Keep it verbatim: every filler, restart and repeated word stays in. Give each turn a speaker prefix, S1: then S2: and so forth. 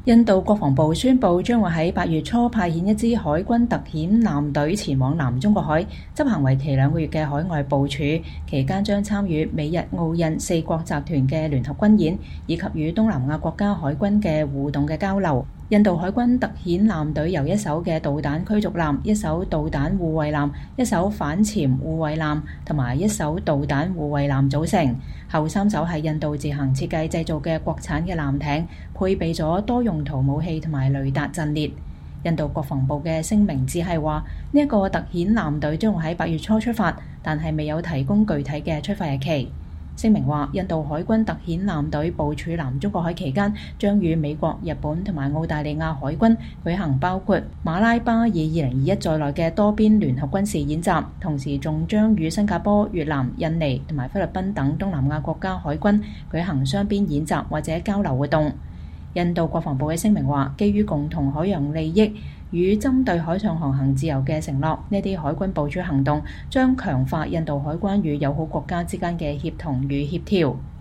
S1: 印度國防部宣布將會喺八月初派遣一支海軍特遣艦隊前往南中國海，執行為期兩個月嘅海外部署，期間將參與美日澳印四國集團嘅聯合軍演，以及與東南亞國家海軍嘅互動嘅交流。印度海軍特遣艦隊由一艘嘅導彈驅逐艦、一艘導彈護衛艦、一艘反潛護衛艦同埋一艘導彈護衛艦組成，後三艘係印度自行設計製造嘅國產嘅艦艇，配備咗多用途武器同埋雷達陣列。印度國防部嘅聲明只係話呢一個特遣艦隊將會喺八月初出發，但係未有提供具體嘅出發日期。聲明話，印度海軍特遣艦隊部署南中國海期間，將與美國、日本同埋澳大利亞海軍舉行包括馬拉巴爾二零二一在內嘅多邊聯合軍事演習，同時仲將與新加坡、越南、印尼同埋菲律賓等東南亞國家海軍舉行雙邊演習或者交流活動。印度國防部嘅聲明話，基於共同海洋利益與針對海上航行自由嘅承諾，呢啲海軍部署行動將強化印度海關與友好國家之間嘅協同與協調。